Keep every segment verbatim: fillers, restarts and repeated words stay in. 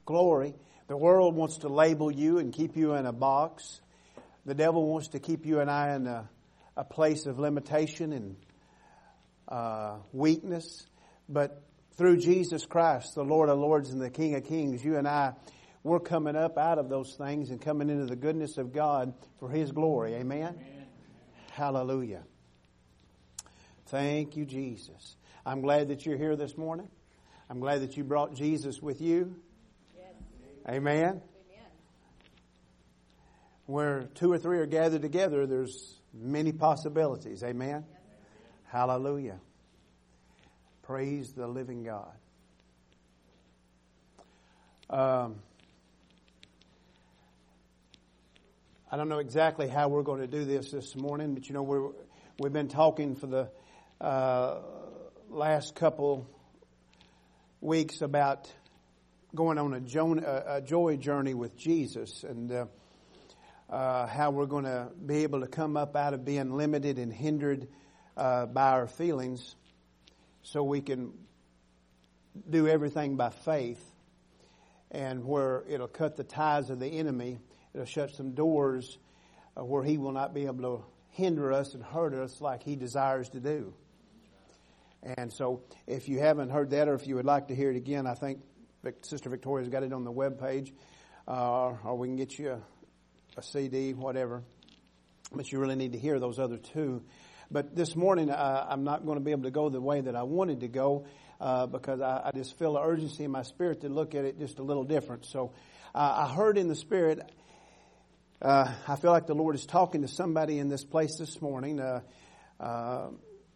glory. The world wants to label you and keep you in a box. The devil wants to keep you and I in a, a place of limitation and uh, weakness. But through Jesus Christ, the Lord of Lords and the King of Kings, you and I, we're coming up out of those things and coming into the goodness of God for His glory. Amen? Amen. Hallelujah. Thank you, Jesus. I'm glad that you're here this morning. I'm glad that you brought Jesus with you. Yes. Amen. Amen. Where two or three are gathered together, there's many possibilities. Amen. Yes. Hallelujah. Praise the living God. Um, I don't know exactly how we're going to do this this morning, but you know, we're, we've been talking for the uh, last couple weeks about going on a, jo- a joy journey with Jesus, and uh, uh, how we're going to be able to come up out of being limited and hindered uh, by our feelings, so we can do everything by faith, and where it'll cut the ties of the enemy. It'll shut some doors uh, where he will not be able to hinder us and hurt us like he desires to do. And so if you haven't heard that, or if you would like to hear it again, I think Sister Victoria's got it on the webpage, uh, or we can get you a, a C D, whatever. But you really need to hear those other two. But this morning, uh, I'm not going to be able to go the way that I wanted to go, uh, because I, I just feel an urgency in my spirit to look at it just a little different. So uh, I heard in the Spirit, uh, I feel like the Lord is talking to somebody in this place this morning. Uh, uh,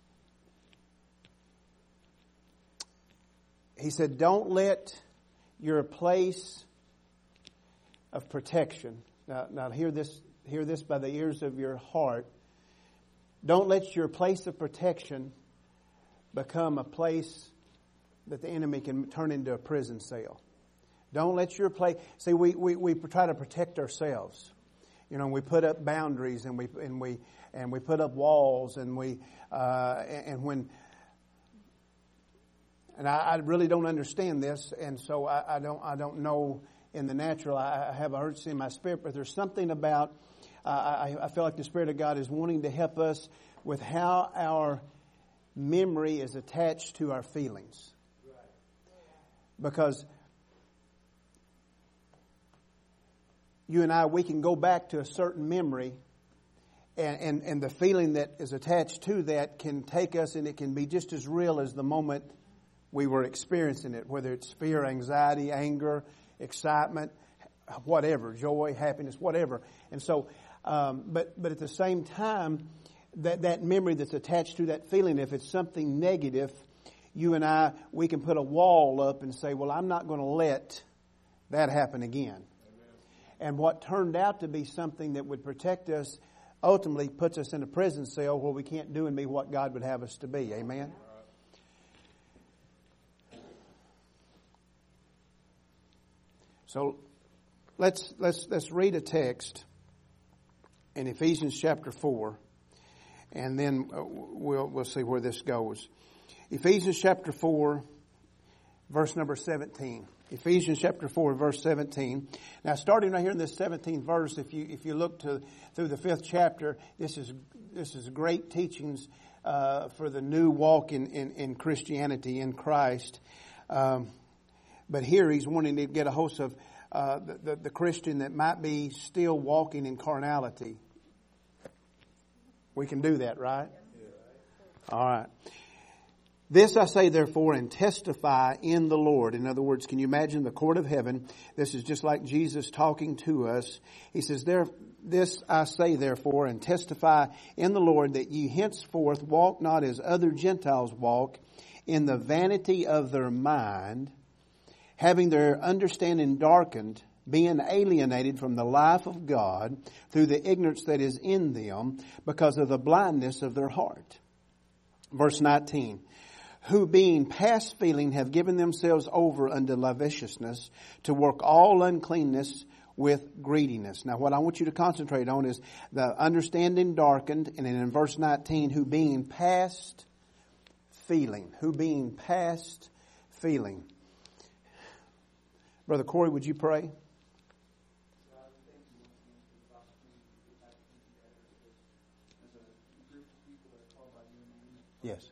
he said, don't let your place of protection, now, now hear this, hear this by the ears of your heart. Don't let your place of protection become a place that the enemy can turn into a prison cell. Don't let your place... See, we, we, we try to protect ourselves. You know, we put up boundaries, and we and we and we put up walls, and we uh, and when... And I, I really don't understand this, and so I, I don't I don't know in the natural. I, I have a urgency in my spirit, but there's something about... Uh, I, I feel like the Spirit of God is wanting to help us with how our memory is attached to our feelings. Because you and I, we can go back to a certain memory, and, and, and the feeling that is attached to that can take us, and it can be just as real as the moment we were experiencing it, whether it's fear, anxiety, anger, excitement, whatever, joy, happiness, whatever. And so... Um, but but at the same time, that, that memory that's attached to that feeling, if it's something negative, you and I, we can put a wall up and say, well, I'm not going to let that happen again. Amen. And what turned out to be something that would protect us ultimately puts us in a prison cell where we can't do and be what God would have us to be. Amen? So let's let's let's read a text in Ephesians chapter four, and then we'll we'll see where this goes. Ephesians chapter four, verse number seventeen. Ephesians chapter four, verse seventeen. Now, starting right here in this seventeenth verse, if you if you look to through the fifth chapter, this is this is great teachings uh, for the new walk in in, in Christianity in Christ. Um, but here he's wanting to get a hold of Uh, the, the, the Christian that might be still walking in carnality. We can do that, right? All right. This I say, therefore, and testify in the Lord. In other words, can you imagine the court of heaven? This is just like Jesus talking to us. He says, "There, this I say, therefore, and testify in the Lord, that ye henceforth walk not as other Gentiles walk, in the vanity of their mind, having their understanding darkened, being alienated from the life of God through the ignorance that is in them, because of the blindness of their heart." Verse nineteen. "Who being past feeling have given themselves over unto lasciviousness, to work all uncleanness with greediness." Now what I want you to concentrate on is the understanding darkened, and then in verse nineteen, who being past feeling. Who being past feeling. Brother Corey, would you pray? Yes.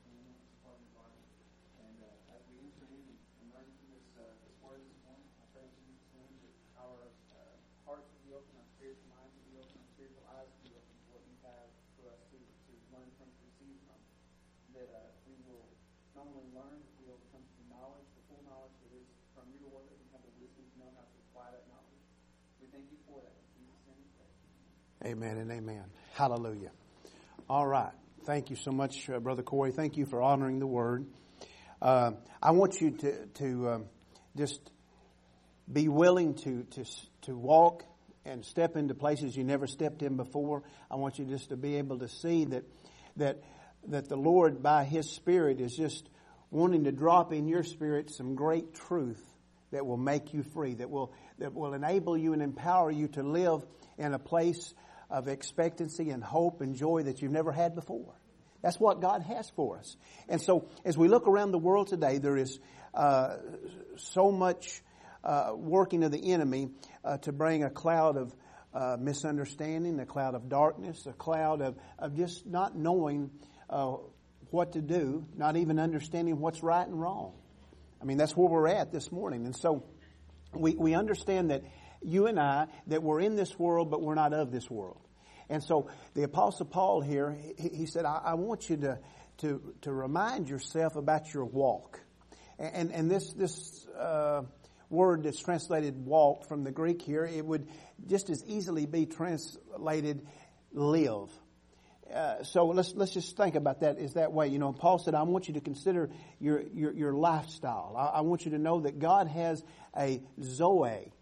Amen and amen. Hallelujah. All right. Thank you so much, uh, Brother Corey. Thank you for honoring the Word. Uh, I want you to to um, just be willing to to to walk and step into places you never stepped in before. I want you just to be able to see that that that the Lord, by His Spirit, is just wanting to drop in your spirit some great truth that will make you free, that will that will enable you and empower you to live in a place of expectancy and hope and joy that you've never had before. That's what God has for us. And so as we look around the world today, there is uh, so much uh, working of the enemy uh, to bring a cloud of uh, misunderstanding, a cloud of darkness, a cloud of, of just not knowing uh, what to do, not even understanding what's right and wrong. I mean, that's where we're at this morning. And so we, we understand that you and I, that we're in this world, but we're not of this world. And so the Apostle Paul here, he, he said, I, I want you to, to, to remind yourself about your walk. And, and this, this, uh, word that's translated walk from the Greek here, it would just as easily be translated live. Uh, so let's let's just think about that is that way. You know, Paul said, I want you to consider your your, your lifestyle. I, I want you to know that God has a Zoe,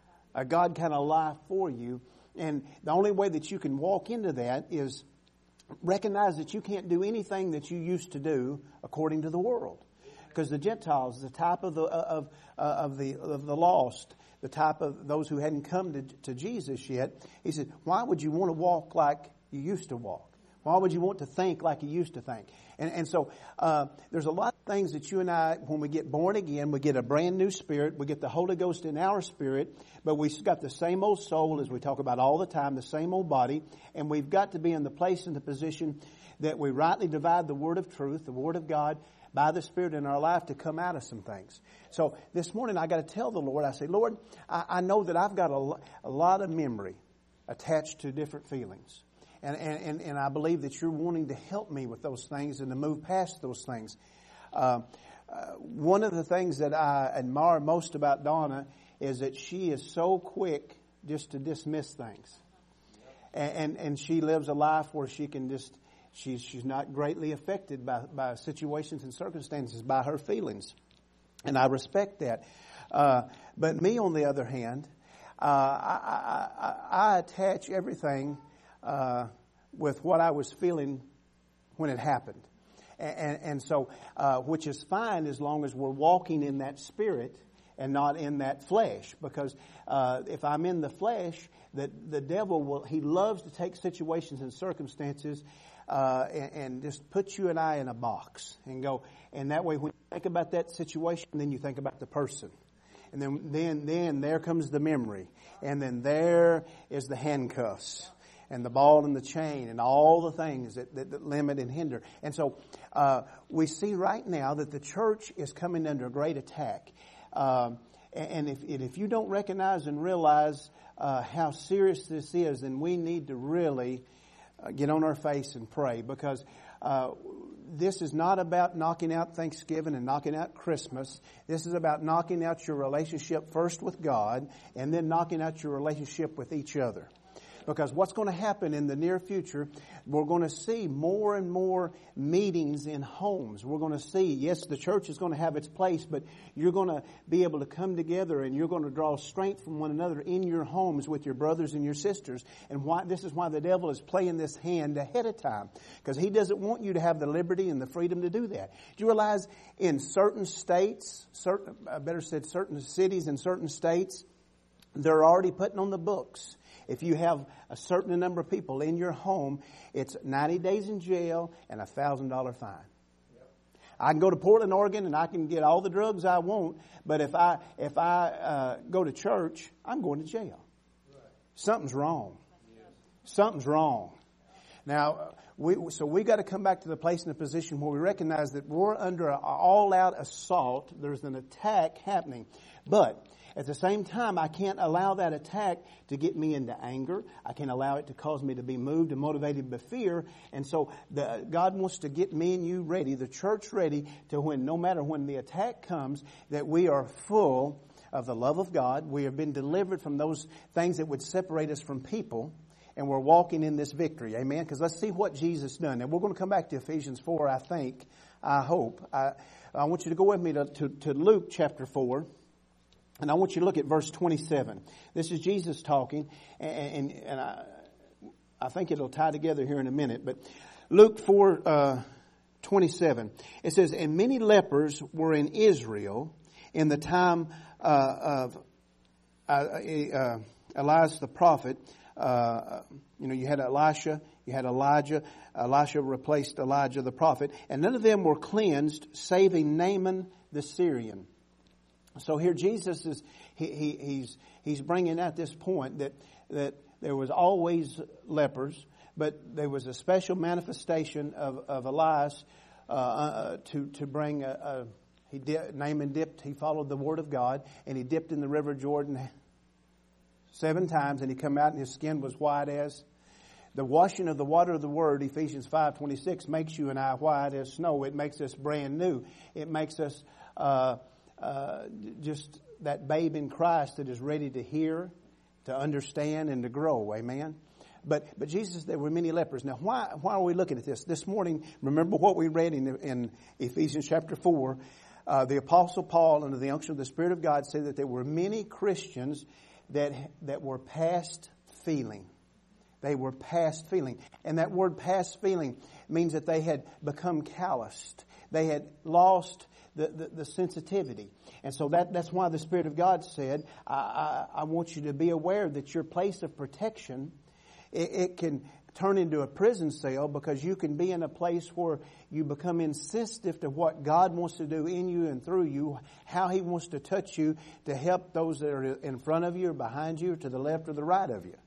a God kind of life for you. And the only way that you can walk into that is recognize that you can't do anything that you used to do according to the world. Because the Gentiles, the type of the of uh, of the of the lost, the type of those who hadn't come to, to Jesus yet, he said, why would you want to walk like you used to walk? Why would you want to think like you used to think? And, and so uh, there's a lot of things that you and I, when we get born again, we get a brand new spirit. We get the Holy Ghost in our spirit, but we've got the same old soul, as we talk about all the time, the same old body. And we've got to be in the place and the position that we rightly divide the word of truth, the word of God, by the Spirit in our life to come out of some things. So this morning I got to tell the Lord, I say, Lord, I, I know that I've got a, a lot of memory attached to different feelings. And, and, and I believe that you're wanting to help me with those things and to move past those things. Uh, uh, one of the things that I admire most about Donna is that she is so quick just to dismiss things. And, and, and she lives a life where she can just, she's, she's not greatly affected by, by situations and circumstances, by her feelings. And I respect that. Uh, but me, on the other hand, uh, I, I, I, I attach everything Uh, with what I was feeling when it happened. And, and, and so, uh, which is fine as long as we're walking in that spirit and not in that flesh. Because uh, if I'm in the flesh, the, the devil will, he loves to take situations and circumstances uh, and, and just put you and I in a box and go. And that way, when you think about that situation, then you think about the person. And then, then, then there comes the memory. And then there is the handcuffs. And the ball and the chain and all the things that, that, that limit and hinder. And so uh, we see right now that the church is coming under a great attack. Um, and if, and if you don't recognize and realize uh, how serious this is, then we need to really uh, get on our face and pray. Because uh, this is not about knocking out Thanksgiving and knocking out Christmas. This is about knocking out your relationship first with God and then knocking out your relationship with each other. Because what's going to happen in the near future, we're going to see more and more meetings in homes. We're going to see, yes, the church is going to have its place, but you're going to be able to come together and you're going to draw strength from one another in your homes with your brothers and your sisters. And why this is why the devil is playing this hand ahead of time. Because he doesn't want you to have the liberty and the freedom to do that. Do you realize in certain states, certain, I better said certain cities and certain states, they're already putting on the books, if you have a certain number of people in your home, it's ninety days in jail and a one thousand dollars fine. Yep. I can go to Portland, Oregon, and I can get all the drugs I want. But if I if I uh, go to church, I'm going to jail. Something's wrong. Something's wrong. Now, we, so we got to come back to the place in the position where we recognize that we're under an all-out assault. There's an attack happening, but at the same time, I can't allow that attack to get me into anger. I can't allow it to cause me to be moved and motivated by fear. And so the, God wants to get me and you ready, the church ready, to when, no matter when the attack comes, that we are full of the love of God. We have been delivered from those things that would separate us from people. And we're walking in this victory. Amen? Because let's see what Jesus done. And we're going to come back to Ephesians four, I think. I hope. I, I want you to go with me to, to, to Luke chapter four. And I want you to look at verse twenty-seven. This is Jesus talking, and, and, and I, I think it'll tie together here in a minute. But Luke four, uh, twenty-seven. It says, and many lepers were in Israel in the time uh, of uh, uh, Elias the prophet. Uh, you know, you had Elisha, you had Elijah. Elisha replaced Elijah the prophet. And none of them were cleansed, saving Naaman the Syrian. So here Jesus is, he, he, he's, he's bringing out this point that, that there was always lepers, but there was a special manifestation of, of Elias, uh, uh, to, to bring a, a he did, Naaman dipped, he followed the word of God, and he dipped in the river Jordan seven times, and he come out and his skin was white as the washing of the water of the word. Ephesians five twenty-six makes you and I white as snow. It makes us brand new. It makes us uh, uh, just that babe in Christ that is ready to hear, to understand, and to grow. Amen. But but Jesus, there were many lepers. Now, why why are we looking at this this morning? Remember what we read in, in Ephesians chapter four. Uh, the Apostle Paul, under the unction of the Spirit of God, said that there were many Christians that that were past feeling. They were past feeling. And that word past feeling means that they had become calloused. They had lost the, the, the sensitivity. And so that, that's why the Spirit of God said, I, I, I want you to be aware that your place of protection, it, it can turn into a prison cell, because you can be in a place where you become insensitive to what God wants to do in you and through you, how He wants to touch you to help those that are in front of you or behind you or to the left or the right of you.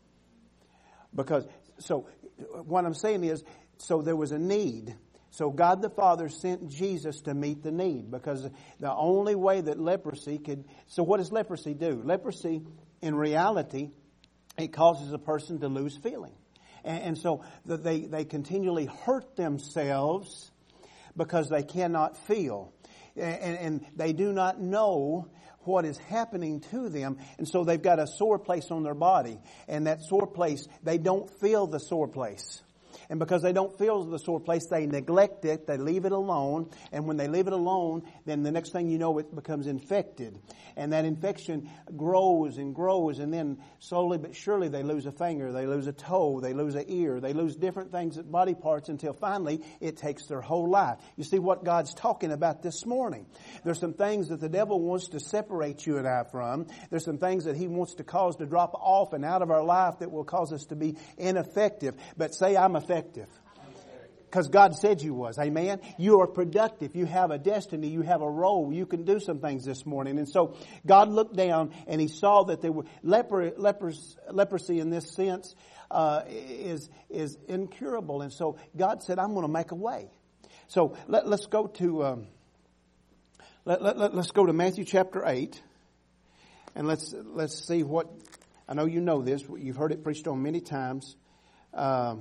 Because, so what I'm saying is, so there was a need. So God the Father sent Jesus to meet the need, because the only way that leprosy could, so what does leprosy do? Leprosy, in reality, it causes a person to lose feeling. And so they, they continually hurt themselves because they cannot feel. And, and they do not know what is happening to them. And so they've got a sore place on their body. And that sore place, they don't feel the sore place. And because they don't feel the sore place, they neglect it, they leave it alone. And when they leave it alone, then the next thing you know, it becomes infected. And that infection grows and grows, and then slowly but surely they lose a finger, they lose a toe, they lose an ear, they lose different things, body parts, until finally it takes their whole life. You see what God's talking about this morning. There's some things that the devil wants to separate you and I from. There's some things that he wants to cause to drop off and out of our life that will cause us to be ineffective. But say, I'm effective. Because God said you was. Amen. You are productive. You have a destiny. You have a role. You can do some things this morning. And so God looked down and He saw that there were leper, lepers, leprosy in this sense uh, is is incurable. And so God said, I'm going to make a way. So let, let's go to um, let, let, let's go to Matthew chapter eight, and let's let's see what, I know you know this. You've heard it preached on many times. Um,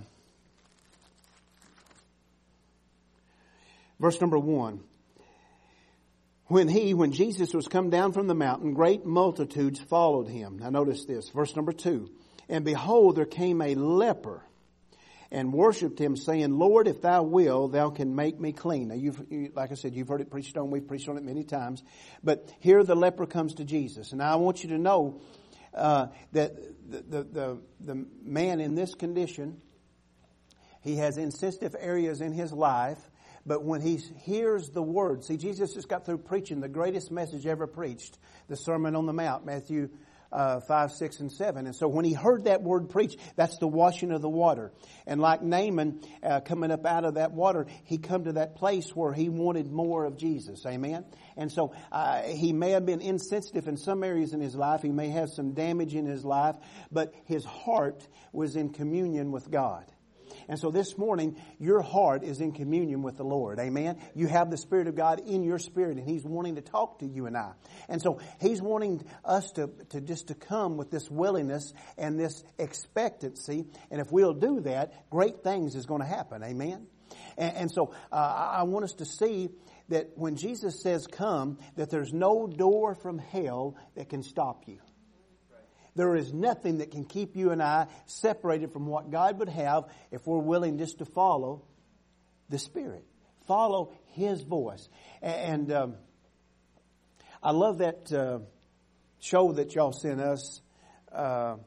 Verse number one. When he, when Jesus was come down from the mountain, great multitudes followed him. Now notice this. Verse number two. And behold, there came a leper and worshipped him, saying, Lord, if thou will, thou can make me clean. Now you've, you, like I said, you've heard it preached on. We've preached on it many times. But here the leper comes to Jesus. And I want you to know uh, that the, the, the, the man in this condition, he has insensitive areas in his life. But when he hears the word, see, Jesus just got through preaching the greatest message ever preached, the Sermon on the Mount, Matthew uh, five, six, and seven. And so when he heard that word preached, that's the washing of the water. And like Naaman uh, coming up out of that water, he come to that place where he wanted more of Jesus. Amen? And so uh, he may have been insensitive in some areas in his life. He may have some damage in his life. But his heart was in communion with God. And so this morning, your heart is in communion with the Lord. Amen? You have the Spirit of God in your spirit, and He's wanting to talk to you and I. And so He's wanting us to, to just to come with this willingness and this expectancy. And if we'll do that, great things is going to happen. Amen? And, and so uh, I want us to see that when Jesus says come, that there's no door from hell that can stop you. There is nothing that can keep you and I separated from what God would have if we're willing just to follow the Spirit. Follow His voice. And um, I love that uh, show that y'all sent us. Uh,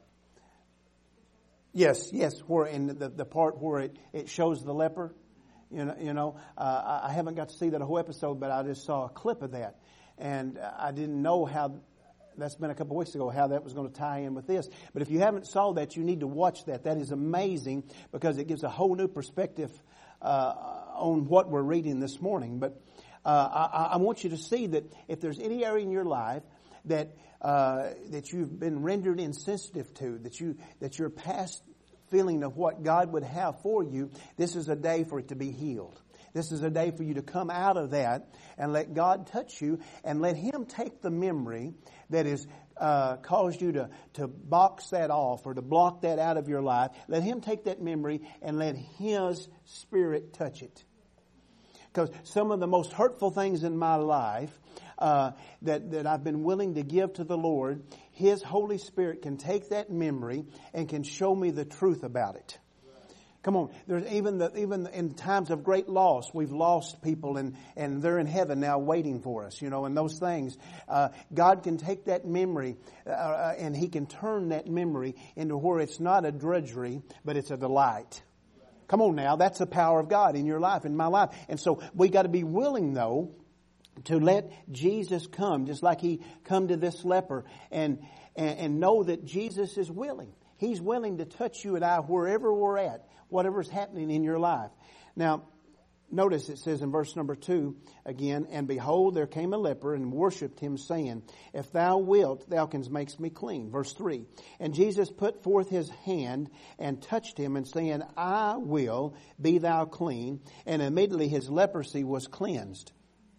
yes, yes, where in the, the part where it, it shows the leper. You know, you know uh, I haven't got to see that whole episode, but I just saw a clip of that. And I didn't know how... That's been a couple of weeks ago, how that was going to tie in with this. But if you haven't saw that, you need to watch that. That is amazing because it gives a whole new perspective uh, on what we're reading this morning. But uh, I, I want you to see that if there's any area in your life that uh, that you've been rendered insensitive to, that you that you're past feeling of what God would have for you, this is a day for it to be healed. This is a day for you to come out of that and let God touch you and let Him take the memory that has uh, caused you to, to box that off or to block that out of your life. Let Him take that memory and let His Spirit touch it. Because some of the most hurtful things in my life uh, that, that I've been willing to give to the Lord, His Holy Spirit can take that memory and can show me the truth about it. Come on, there's even the, even in times of great loss, we've lost people and, and they're in heaven now waiting for us, you know, and those things. Uh, God can take that memory uh, and He can turn that memory into where it's not a drudgery, but it's a delight. Come on now, that's the power of God in your life, in my life. And so we got to be willing, though, to let Jesus come, just like He come to this leper, and, and, and know that Jesus is willing. He's willing to touch you and I wherever we're at, whatever's happening in your life. Now, notice it says in verse number two again, and behold, there came a leper and worshipped Him, saying, if thou wilt, thou canst make me clean. Verse three, and Jesus put forth His hand and touched him, and saying, I will, be thou clean. And immediately his leprosy was cleansed.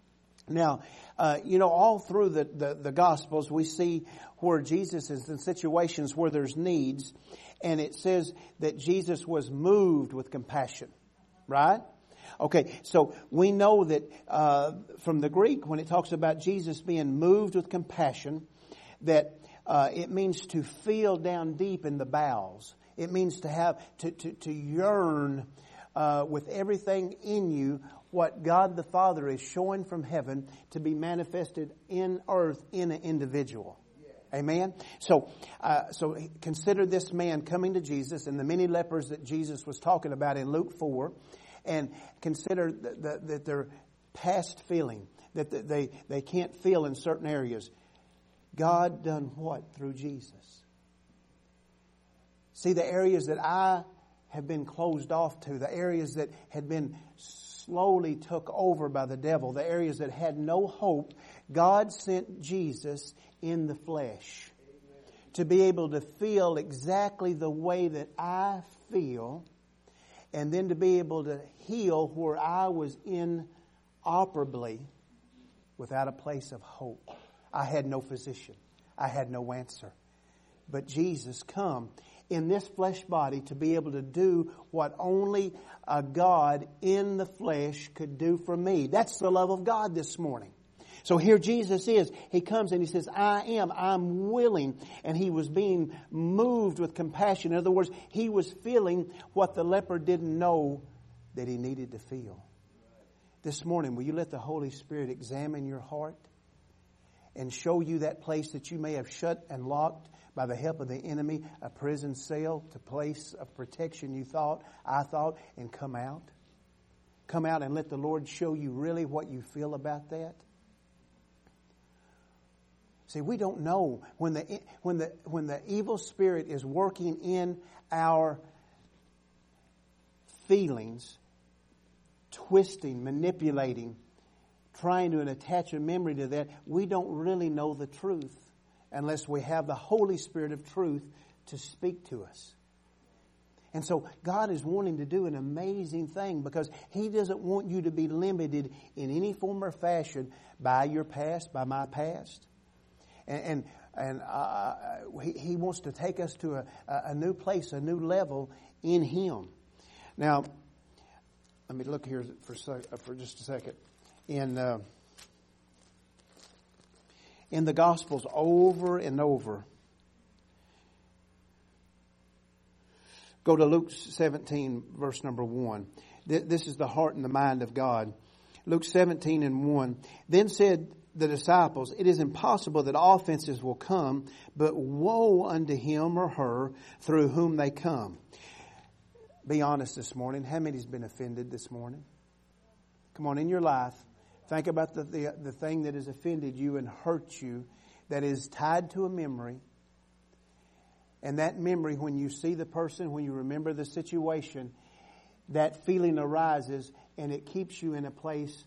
Now, uh, you know, all through the, the, the Gospels, we see where Jesus is in situations where there's needs. And it says that Jesus was moved with compassion. Right? Okay, so we know that uh, from the Greek, when it talks about Jesus being moved with compassion, that uh, it means to feel down deep in the bowels. It means to have, to, to, to yearn uh, with everything in you what God the Father is showing from heaven to be manifested in earth in an individual. Amen? So, uh, so consider this man coming to Jesus and the many lepers that Jesus was talking about in Luke four, and consider that, that, that they're past feeling, that they, they can't feel in certain areas. God done what through Jesus? See, the areas that I have been closed off to, the areas that had been slowly took over by the devil, the areas that had no hope, God sent Jesus in the flesh to be able to feel exactly the way that I feel, and then to be able to heal where I was inoperably without a place of hope. I had no physician. I had no answer. But Jesus come in this flesh body to be able to do what only a God in the flesh could do for me. That's the love of God this morning. So here Jesus is. He comes and He says, I am, I'm willing. And He was being moved with compassion. In other words, He was feeling what the leper didn't know that he needed to feel. This morning, will you let the Holy Spirit examine your heart and show you that place that you may have shut and locked by the help of the enemy, a prison cell to place of protection you thought, I thought, and come out? Come out and let the Lord show you really what you feel about that. See, we don't know when the when the when the evil spirit is working in our feelings, twisting, manipulating, trying to attach a memory to that. We don't really know the truth unless we have the Holy Spirit of truth to speak to us. And so God is wanting to do an amazing thing because He doesn't want you to be limited in any form or fashion by your past, by my past. And and, and uh, he, he wants to take us to a, a new place, a new level in Him. Now, let me look here for for just a second. In uh, in the Gospels, over and over. Go to Luke seventeen, verse number one. This is the heart and the mind of God. Luke seventeen and one. Then said the disciples, it is impossible that offenses will come, but woe unto him or her through whom they come. Be honest this morning. How many's been offended this morning? Come on, in your life, think about the, the, the thing that has offended you and hurt you, that is tied to a memory. And that memory, when you see the person, when you remember the situation, that feeling arises and it keeps you in a place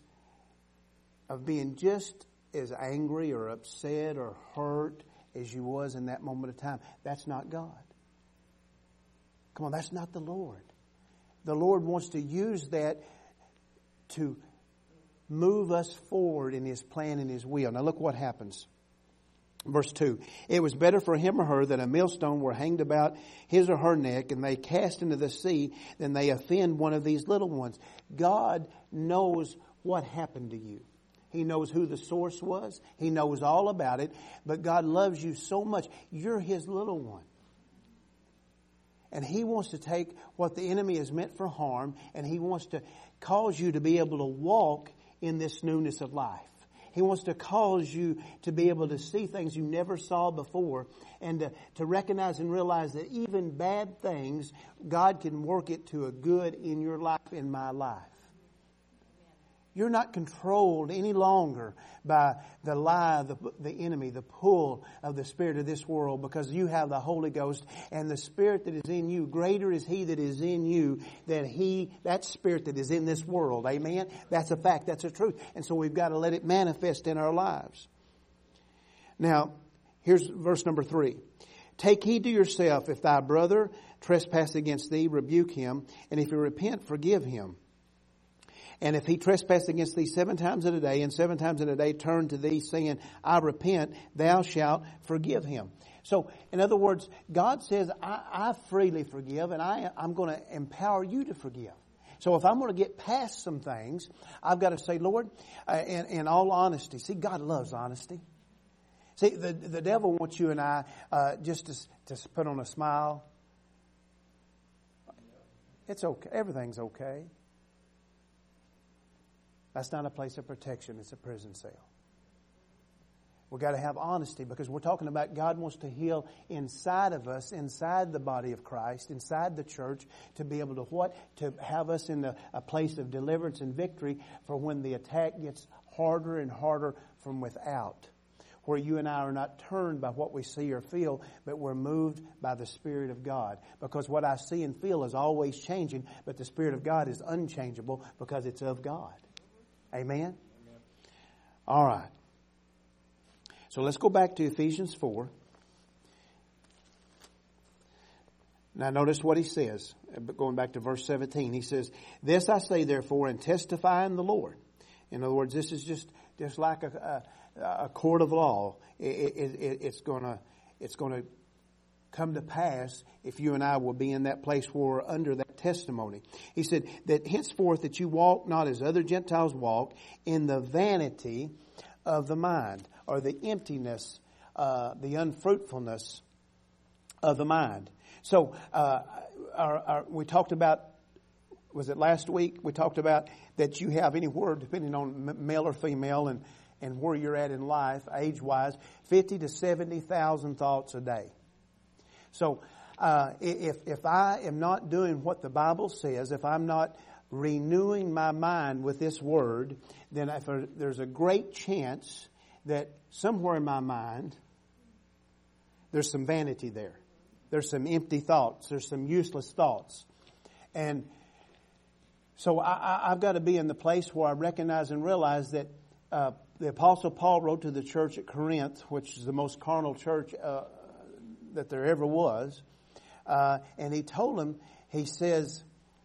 of being just as angry or upset or hurt as you was in that moment of time. That's not God. Come on, that's not the Lord. The Lord wants to use that to move us forward in His plan and His will. Now look what happens. Verse two, it was better for him or her that a millstone were hanged about his or her neck and they cast into the sea than they offend one of these little ones. God knows what happened to you. He knows who the source was. He knows all about it. But God loves you so much. You're His little one. And He wants to take what the enemy has meant for harm and He wants to cause you to be able to walk in this newness of life. He wants to cause you to be able to see things you never saw before and to, to recognize and realize that even bad things, God can work it to a good in your life, in my life. You're not controlled any longer by the lie of the, the enemy, the pull of the spirit of this world, because you have the Holy Ghost and the Spirit that is in you. Greater is He that is in you than he, that spirit that is in this world. Amen? That's a fact. That's a truth. And so we've got to let it manifest in our lives. Now, here's verse number three. Take heed to yourself. If thy brother trespass against thee, rebuke him. And if he repent, forgive him. And if he trespass against thee seven times in a day, and seven times in a day turn to thee, saying, I repent, thou shalt forgive him. So, in other words, God says, I, I freely forgive, and I, I'm going to empower you to forgive. So if I'm going to get past some things, I've got to say, Lord, uh, in, in all honesty, see, God loves honesty. See, the, the devil wants you and I uh, just to, to put on a smile. It's okay. Everything's okay. That's not a place of protection. It's a prison cell. We've got to have honesty because we're talking about God wants to heal inside of us, inside the body of Christ, inside the church, to be able to what? To have us in a, a place of deliverance and victory for when the attack gets harder and harder from without. Where you and I are not turned by what we see or feel, but we're moved by the Spirit of God. Because what I see and feel is always changing, but the Spirit of God is unchangeable because it's of God. Amen? Amen. All right. So let's go back to Ephesians four. Now notice what he says, going back to verse seventeen. He says, this I say therefore and testify in the Lord. In other words, this is just, just like a, a, a court of law. It, it, it, it's gonna, it's gonna come to pass if you and I will be in that place where we're under that testimony. He said that henceforth that you walk not as other Gentiles walk in the vanity of the mind, or the emptiness, uh, the unfruitfulness of the mind. So uh, our, our, we talked about, was it last week? We talked about that you have anywhere, depending on male or female and, and where you're at in life, age-wise, fifty to seventy thousand thoughts a day. So uh, if if I am not doing what the Bible says, if I'm not renewing my mind with this word, then if there's a great chance that somewhere in my mind, there's some vanity there. There's some empty thoughts. There's some useless thoughts. And so I, I, I've got to be in the place where I recognize and realize that uh, the Apostle Paul wrote to the church at Corinth, which is the most carnal church uh, that there ever was. Uh, and he told them, he says,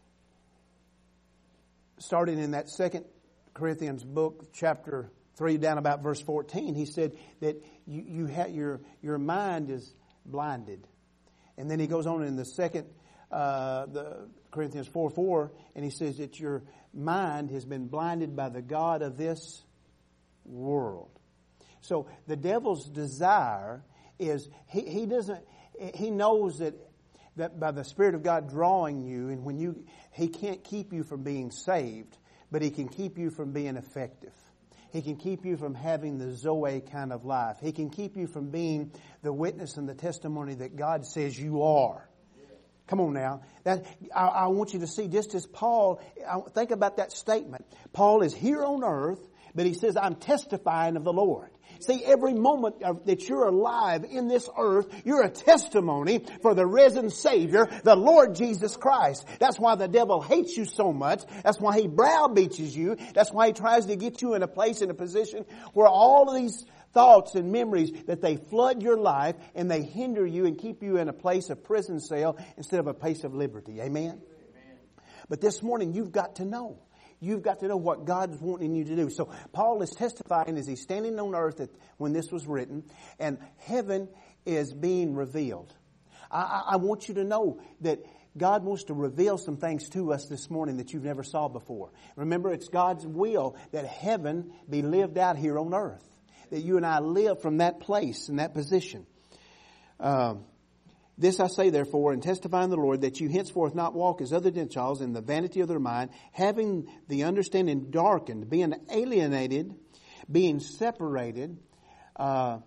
starting in that second Corinthians book, chapter three, down about verse fourteen, he said that you, you have your your mind is blinded. And then he goes on in the second, uh, the Corinthians four four, and he says that your mind has been blinded by the god of this world. So the devil's desire is he he doesn't he knows that that by the Spirit of God drawing you, and when you he can't keep you from being saved, but he can keep you from being effective. He can keep you from having the Zoe kind of life. He can keep you from being the witness and the testimony that God says you are. Come on now. That, I, I want you to see, just as Paul, I, think about that statement. Paul is here on earth, but he says, I'm testifying of the Lord. See, every moment of, that you're alive in this earth, you're a testimony for the risen Savior, the Lord Jesus Christ. That's why the devil hates you so much. That's why he browbeats you. That's why he tries to get you in a place, in a position where all of these thoughts and memories, that they flood your life and they hinder you and keep you in a place of prison cell instead of a place of liberty. Amen? Amen. But this morning, you've got to know. You've got to know what God's wanting you to do. So Paul is testifying as he's standing on earth at, when this was written, and heaven is being revealed. I, I, I want you to know that God wants to reveal some things to us this morning that you've never saw before. Remember, it's God's will that heaven be lived out here on earth. That you and I live from that place and that position. Um, This I say, therefore, and testify in the Lord, that you henceforth not walk as other Gentiles in the vanity of their mind, having the understanding darkened, being alienated, being separated uh,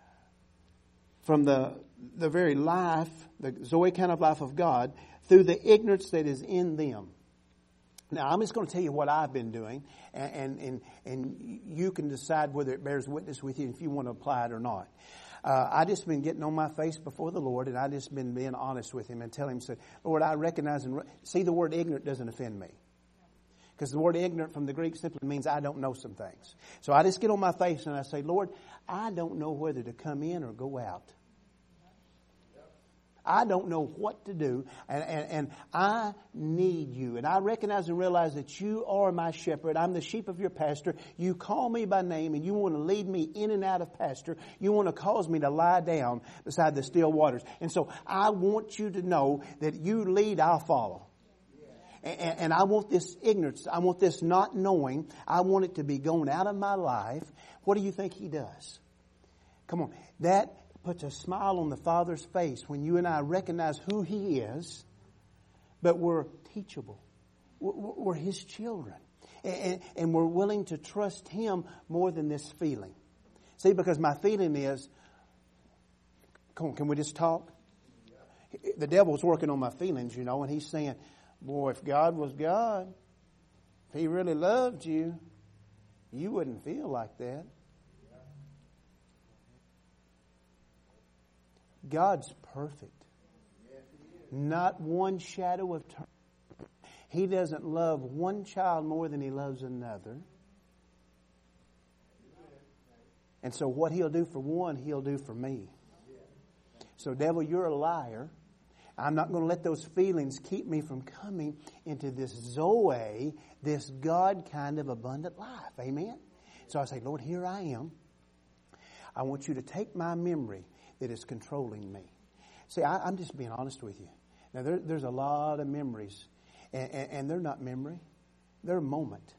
from the the very life, the Zoe kind of life of God, through the ignorance that is in them. Now, I'm just going to tell you what I've been doing, and and and, and you can decide whether it bears witness with you if you want to apply it or not. Uh, I just been getting on my face before the Lord, and I just been being honest with Him and telling Him, say, Lord, I recognize and re- see the word ignorant doesn't offend me. Because the word ignorant from the Greek simply means I don't know some things. So I just get on my face and I say, Lord, I don't know whether to come in or go out. I don't know what to do, and, and, and I need you. And I recognize and realize that you are my shepherd. I'm the sheep of your pasture. You call me by name, and you want to lead me in and out of pasture. You want to cause me to lie down beside the still waters. And so I want you to know that you lead, I'll follow. And, and I want this ignorance, I want this not knowing, I want it to be gone out of my life. What do you think He does? Come on. That puts a smile on the Father's face when you and I recognize who He is, but we're teachable. We're, we're His children. And, and we're willing to trust Him more than this feeling. See, because my feeling is, come on, can we just talk? The devil's working on my feelings, you know, and he's saying, boy, if God was God, if He really loved you, you wouldn't feel like that. God's perfect. Not one shadow of turn. He doesn't love one child more than He loves another. And so what He'll do for one, He'll do for me. So devil, you're a liar. I'm not going to let those feelings keep me from coming into this Zoe, this God kind of abundant life. Amen? So I say, Lord, here I am. I want you to take my memory that is controlling me. See, I, I'm just being honest with you. Now, there, there's a lot of memories, and, and, and they're not memory. They're a moment.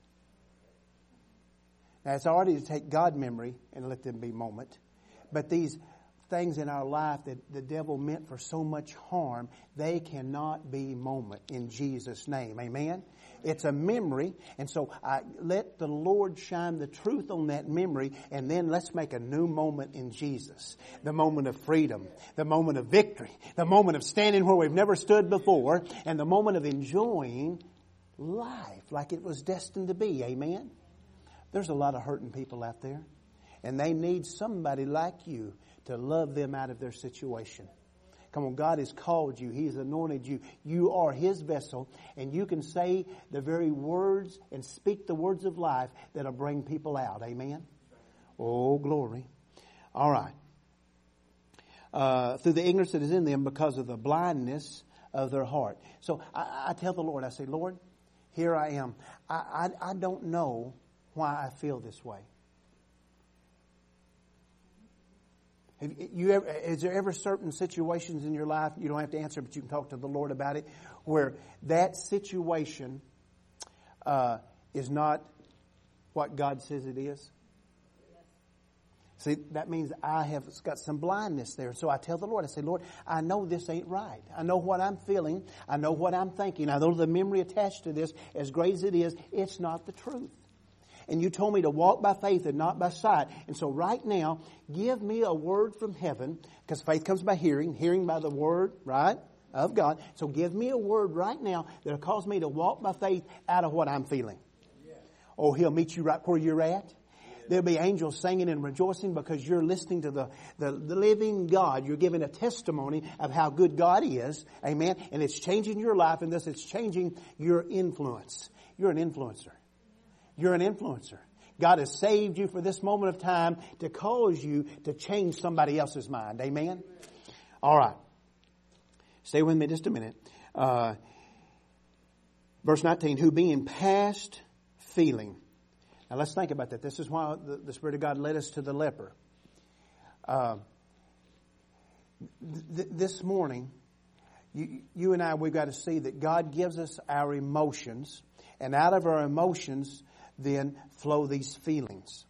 Now, it's already to take God memory and let them be moment. But these things in our life that the devil meant for so much harm, they cannot be moment in Jesus' name. Amen? It's a memory, and so I let the Lord shine the truth on that memory, and then let's make a new moment in Jesus. The moment of freedom, the moment of victory, the moment of standing where we've never stood before, and the moment of enjoying life like it was destined to be. Amen? There's a lot of hurting people out there. And they need somebody like you to love them out of their situation. Come on, God has called you. He's anointed you. You are His vessel. And you can say the very words and speak the words of life that'll bring people out. Amen? Oh, glory. All right. Uh, through the ignorance that is in them because of the blindness of their heart. So I, I tell the Lord, I say, Lord, here I am. I, I, I don't know why I feel this way. Have you ever, is there ever certain situations in your life, you don't have to answer, but you can talk to the Lord about it, where that situation uh, is not what God says it is? See, that means I have got some blindness there. So I tell the Lord, I say, Lord, I know this ain't right. I know what I'm feeling. I know what I'm thinking. I know the memory attached to this, as great as it is, it's not the truth. And you told me to walk by faith and not by sight. And so right now, give me a word from heaven, because faith comes by hearing, hearing by the word, right, of God. So give me a word right now that will cause me to walk by faith out of what I'm feeling. Yeah. Oh, He'll meet you right where you're at. There'll be angels singing and rejoicing because you're listening to the, the, the living God. You're giving a testimony of how good God is. Amen. And it's changing your life, and thus it's changing your influence. You're an influencer. You're an influencer. God has saved you for this moment of time to cause you to change somebody else's mind. Amen? All right. Stay with me just a minute. Uh, verse nineteen, who being past feeling. Now let's think about that. This is why the, the Spirit of God led us to the leper. Uh, th- this morning, you, you and I, we've got to see that God gives us our emotions, and out of our emotions then flow these feelings.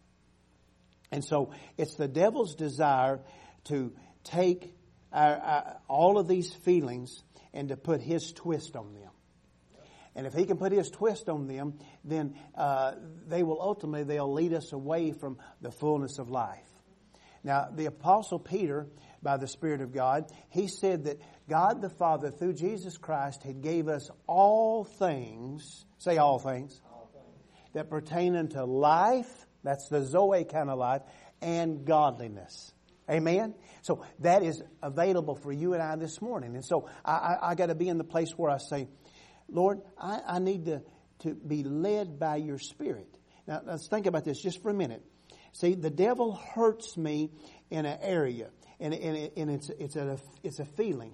And so it's the devil's desire to take our, our, all of these feelings and to put his twist on them. And if he can put his twist on them, then uh, they will ultimately, they'll lead us away from the fullness of life. Now, the Apostle Peter, by the Spirit of God, he said that God the Father, through Jesus Christ, had gave us all things, say all things, all things. that pertain unto life, that's the Zoe kind of life, and godliness. Amen? So that is available for you and I this morning. And so I, I, I got to be in the place where I say, Lord, I, I need to, to be led by your Spirit. Now, let's think about this just for a minute. See, the devil hurts me in an area, and, and, and it's, it's, a, it's a feeling.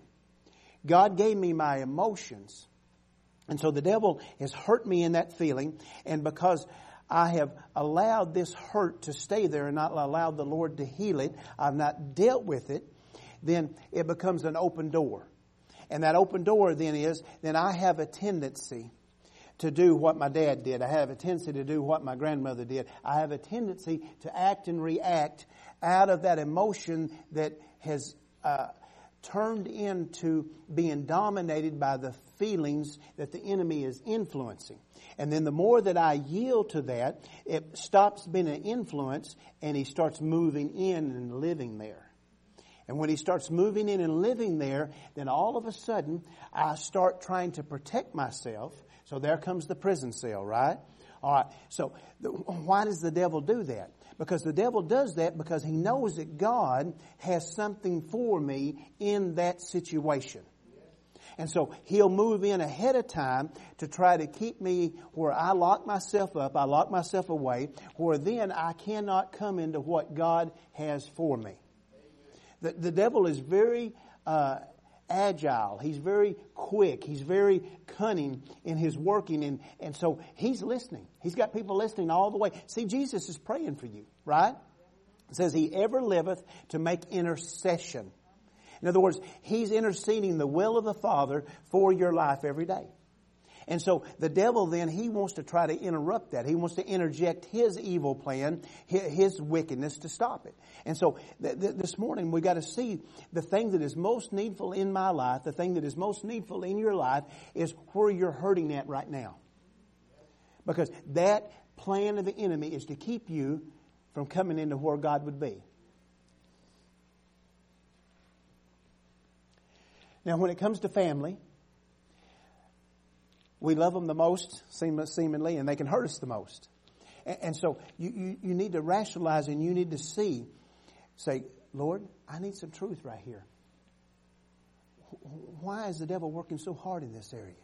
God gave me my emotions. And so the devil has hurt me in that feeling, and because I have allowed this hurt to stay there and not allowed the Lord to heal it, I've not dealt with it, then it becomes an open door. And that open door then is, then I have a tendency to do what my dad did. I have a tendency to do what my grandmother did. I have a tendency to act and react out of that emotion that has uh, turned into being dominated by the feelings that the enemy is influencing. And then the more that I yield to that, it stops being an influence and he starts moving in and living there. And when he starts moving in and living there, then all of a sudden, I start trying to protect myself. So there comes the prison cell, right? All right. So the, why does the devil do that? Because the devil does that because he knows that God has something for me in that situation. And so he'll move in ahead of time to try to keep me where I lock myself up, I lock myself away, where then I cannot come into what God has for me. The, the devil is very uh, agile. He's very quick. He's very cunning in his working. And, and so he's listening. He's got people listening all the way. See, Jesus is praying for you, right? It says he ever liveth to make intercession. In other words, he's interceding the will of the Father for your life every day. And so the devil then, he wants to try to interrupt that. He wants to interject his evil plan, his wickedness to stop it. And so th- th- this morning we got to see the thing that is most needful in my life, the thing that is most needful in your life is where you're hurting at right now. Because that plan of the enemy is to keep you from coming into where God would be. Now when it comes to family, we love them the most, seemingly, and they can hurt us the most. And, and so you, you, you need to rationalize and you need to see, say, Lord, I need some truth right here. Why is the devil working so hard in this area?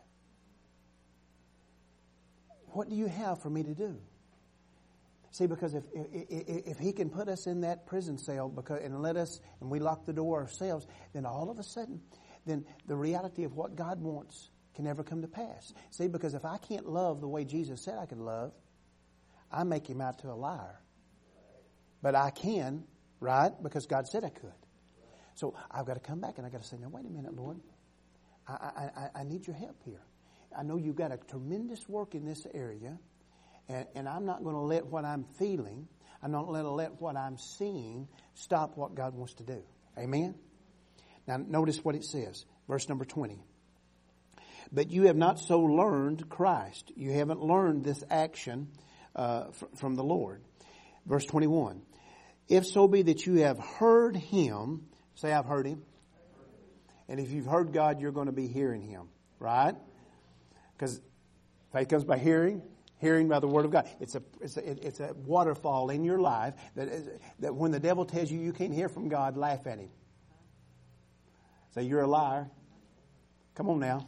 What do you have for me to do? See, because if if, if he can put us in that prison cell because and let us and we lock the door ourselves, then all of a sudden, then the reality of what God wants can never come to pass. See, because if I can't love the way Jesus said I could love, I make him out to a liar. But I can, right? Because God said I could. So I've got to come back and I've got to say, now wait a minute, Lord. I, I, I need your help here. I know you've got a tremendous work in this area. And, and I'm not going to let what I'm feeling, I'm not going to let what I'm seeing stop what God wants to do. Amen? Now notice what it says. Verse number twenty. But you have not so learned Christ. You haven't learned this action uh, f- from the Lord. Verse twenty-one. If so be that you have heard him, say I've heard him. And if you've heard God, you're going to be hearing him. Right? Because faith comes by hearing. Hearing by the word of God. It's a it's a it's a waterfall in your life that is, that when the devil tells you you can't hear from God, laugh at him. Say you're a liar. Come on now.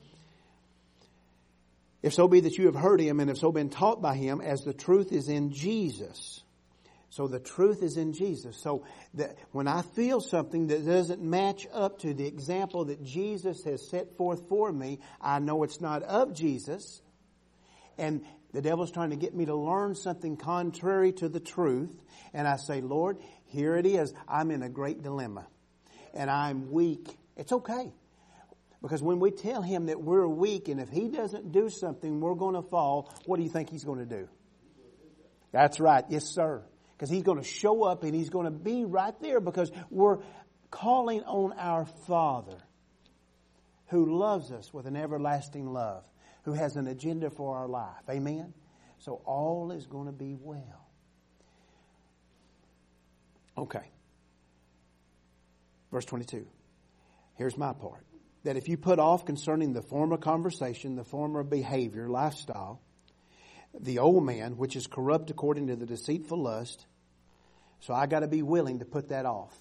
If so be that you have heard him and have so been taught by him, as the truth is in Jesus. So the truth is in Jesus. So that when I feel something that doesn't match up to the example that Jesus has set forth for me, I know it's not of Jesus. And the devil's trying to get me to learn something contrary to the truth. And I say, Lord, here it is. I'm in a great dilemma. And I'm weak. It's okay. Because when we tell him that we're weak and if he doesn't do something, we're going to fall, what do you think he's going to do? That's right. Yes, sir. Because he's going to show up and he's going to be right there because we're calling on our Father who loves us with an everlasting love, who has an agenda for our life. Amen? So all is going to be well. Okay. Verse twenty-two. Here's my part. That if you put off concerning the former conversation, the former behavior, lifestyle, the old man, which is corrupt according to the deceitful lust, so I got to be willing to put that off.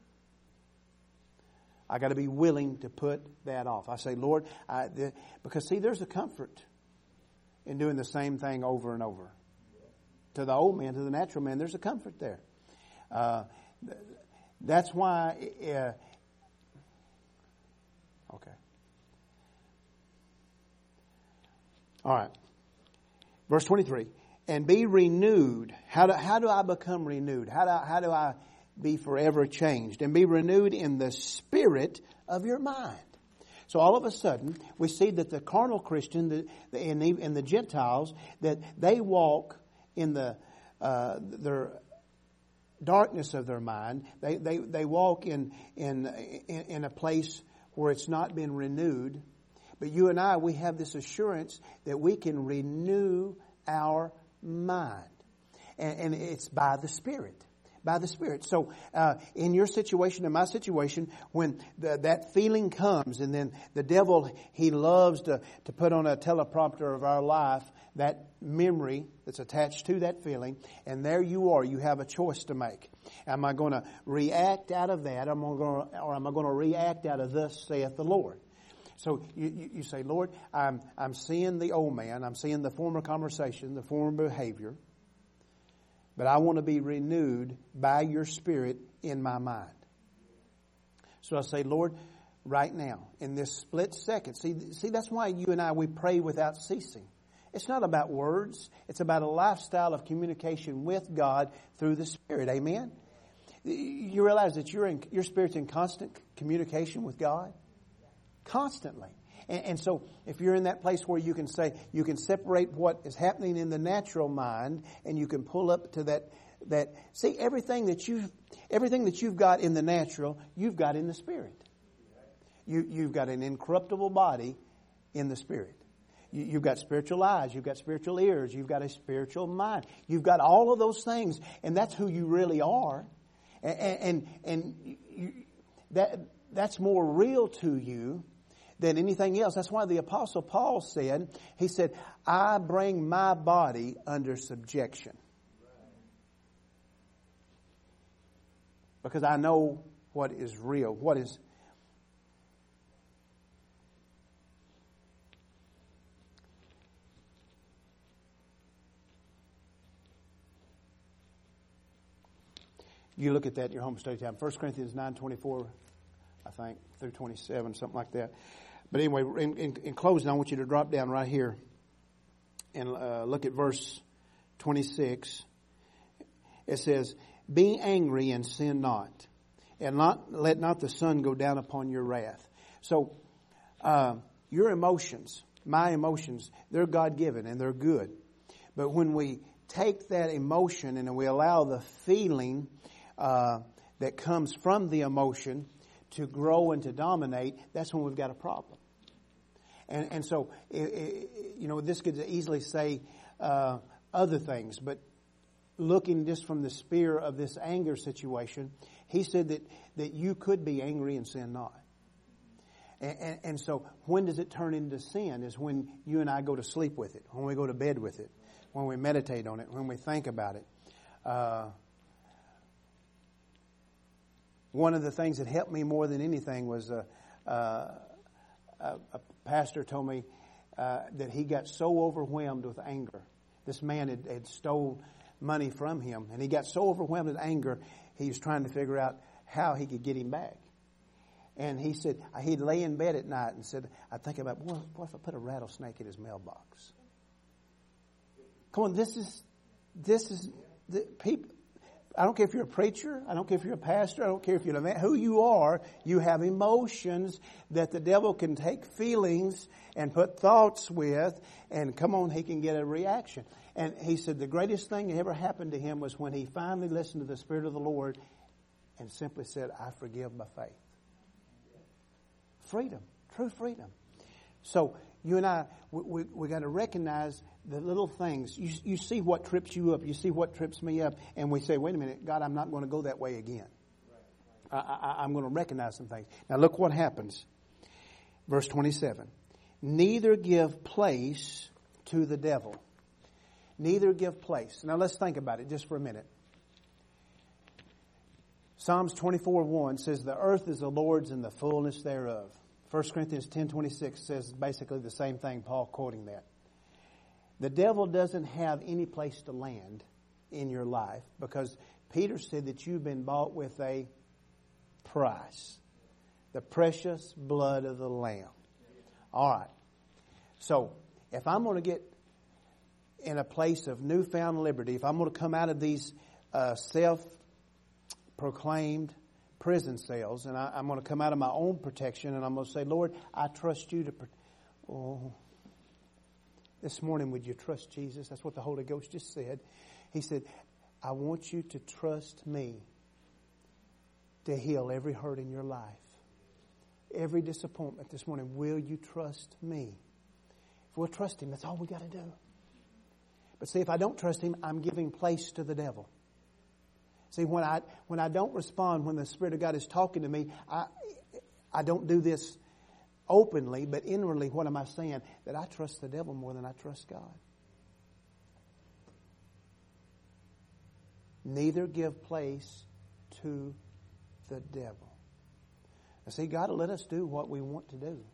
I got to be willing to put that off. I say, Lord, I, the, because see, there's a comfort in doing the same thing over and over. To the old man, to the natural man, there's a comfort there. Uh, that's why. Uh, okay. All right. Verse twenty-three. And be renewed. How do how do I become renewed? How do how do I be forever changed? And be renewed in the spirit of your mind. So all of a sudden, we see that the carnal Christian the, the, and, the, and the Gentiles, that they walk in the uh, their darkness of their mind. They they they walk in in in, in a place where it's not been renewed. But you and I, we have this assurance that we can renew our mind. And, and it's by the Spirit. By the Spirit. So uh, in your situation, in my situation, when the, that feeling comes and then the devil, he loves to, to put on a teleprompter of our life that memory that's attached to that feeling. And there you are. You have a choice to make. Am I going to react out of that, am I going to, or am I going to react out of thus saith the Lord? So you, you, you say, Lord, I'm, I'm seeing the old man. I'm seeing the former conversation, the former behavior. But I want to be renewed by your Spirit in my mind. So I say, Lord, right now, in this split second. See, see, that's why you and I, we pray without ceasing. It's not about words. It's about a lifestyle of communication with God through the Spirit. Amen? You realize that you're in, your Spirit's in constant communication with God? Constantly. And, and so if you're in that place where you can say, you can separate what is happening in the natural mind and you can pull up to that, that, see, everything that you've, everything that you've got in the natural, you've got in the Spirit. You, you've got an incorruptible body in the Spirit. You, you've got spiritual eyes, you've got spiritual ears, you've got a spiritual mind. You've got all of those things, and that's who you really are. And, and, and you, that, that's more real to you than anything else. That's why the Apostle Paul said, he said, I bring my body under subjection. Because I know what is real, what is... You look at that in your home study time. First Corinthians nine twenty-four, I think, through twenty-seven, something like that. But anyway, in, in, in closing, I want you to drop down right here and uh, look at verse twenty-six. It says, be angry and sin not, and not let not the sun go down upon your wrath. So, uh, your emotions, my emotions, they're God-given and they're good. But when we take that emotion and we allow the feeling Uh, that comes from the emotion to grow and to dominate, that's when we've got a problem. And and so, it, it, you know, this could easily say uh, other things, but looking just from the spear of this anger situation, he said that, that you could be angry and sin not. And, and, and so when does it turn into sin? Is when you and I go to sleep with it, when we go to bed with it, when we meditate on it, when we think about it. Uh, One of the things that helped me more than anything was uh, uh, a, a pastor told me uh, that he got so overwhelmed with anger. This man had, had stole money from him, and he got so overwhelmed with anger, he was trying to figure out how he could get him back. And he said, he'd lay in bed at night and said, I think about, boy, what if I put a rattlesnake in his mailbox? Come on, this is, this is, the people, I don't care if you're a preacher. I don't care if you're a pastor. I don't care if you're a man. Who you are, you have emotions that the devil can take feelings and put thoughts with, and come on, he can get a reaction. And he said the greatest thing that ever happened to him was when he finally listened to the Spirit of the Lord and simply said, I forgive by faith. Freedom. True freedom. So you and I, we, we, we got to recognize the little things. You, you see what trips you up. You see what trips me up. And we say, wait a minute, God, I'm not going to go that way again. I, I, I'm going to recognize some things. Now look what happens. Verse twenty-seven. Neither give place to the devil. Neither give place. Now let's think about it just for a minute. Psalms twenty-four one says, the earth is the Lord's and the fullness thereof. First Corinthians ten twenty-six says basically the same thing, Paul quoting that. The devil doesn't have any place to land in your life because Peter said that you've been bought with a price. The precious blood of the Lamb. All right. So if I'm going to get in a place of newfound liberty, if I'm going to come out of these uh, self-proclaimed prison cells, and I, I'm going to come out of my own protection, and I'm going to say, Lord, I trust you to... Pro- oh. This morning, would you trust Jesus? That's what the Holy Ghost just said. He said, I want you to trust me to heal every hurt in your life. Every disappointment this morning. Will you trust me? If we'll trust Him, that's all we got to do. But see, if I don't trust Him, I'm giving place to the devil. See, when I when I don't respond, when the Spirit of God is talking to me, I I don't do this openly, but inwardly, what am I saying? That I trust the devil more than I trust God. Neither give place to the devil. Now see, God will let us do what we want to do.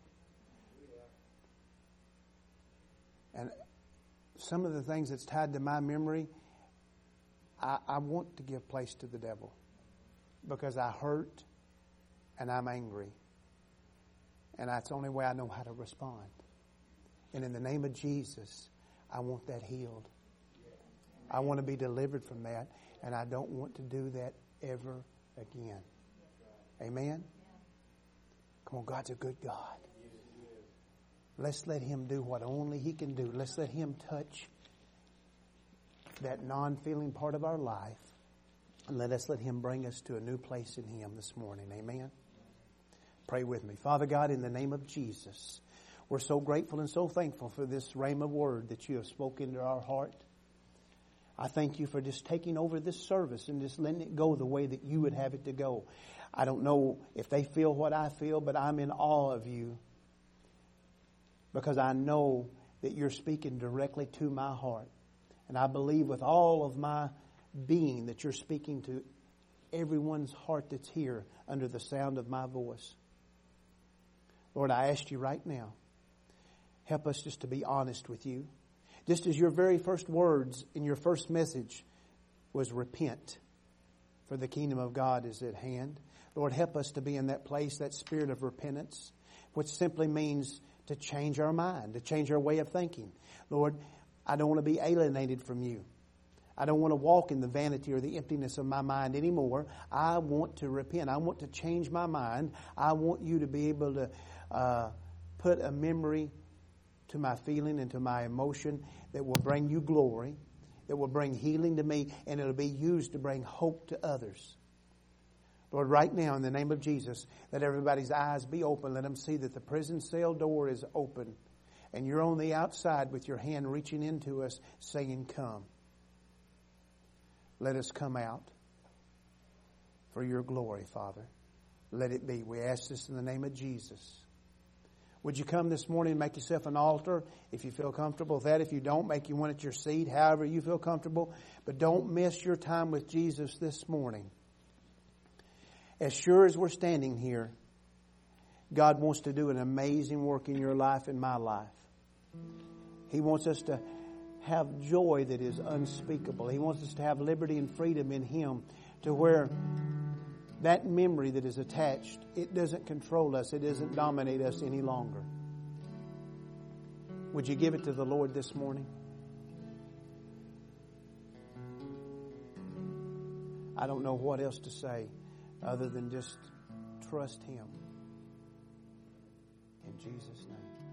And some of the things that's tied to my memory, I, I want to give place to the devil because I hurt and I'm angry. And that's the only way I know how to respond. And in the name of Jesus, I want that healed. I want to be delivered from that. And I don't want to do that ever again. Amen? Come on, God's a good God. Let's let Him do what only He can do. Let's let Him touch that non-feeling part of our life. And let us let Him bring us to a new place in Him this morning. Amen? Pray with me. Father God, in the name of Jesus, we're so grateful and so thankful for this rhema word that you have spoken to our heart. I thank you for just taking over this service and just letting it go the way that you would have it to go. I don't know if they feel what I feel, but I'm in awe of you because I know that you're speaking directly to my heart. And I believe with all of my being that you're speaking to everyone's heart that's here under the sound of my voice. Lord, I ask you right now, help us just to be honest with you. Just as your very first words in your first message was repent, for the kingdom of God is at hand. Lord, help us to be in that place, that spirit of repentance, which simply means to change our mind, to change our way of thinking. Lord, I don't want to be alienated from you. I don't want to walk in the vanity or the emptiness of my mind anymore. I want to repent. I want to change my mind. I want you to be able to uh, put a memory to my feeling and to my emotion that will bring you glory, that will bring healing to me, and it'll be used to bring hope to others. Lord, right now, in the name of Jesus, let everybody's eyes be open. Let them see that the prison cell door is open, and you're on the outside with your hand reaching into us, saying, come. Let us come out for your glory, Father. Let it be. We ask this in the name of Jesus. Would you come this morning and make yourself an altar if you feel comfortable with that? If you don't, make you one at your seat, however you feel comfortable. But don't miss your time with Jesus this morning. As sure as we're standing here, God wants to do an amazing work in your life and my life. He wants us to have joy that is unspeakable. He wants us to have liberty and freedom in Him, to where that memory that is attached, it doesn't control us. It doesn't dominate us any longer. Would you give it to the Lord this morning? I don't know what else to say other than just trust Him. In Jesus' name.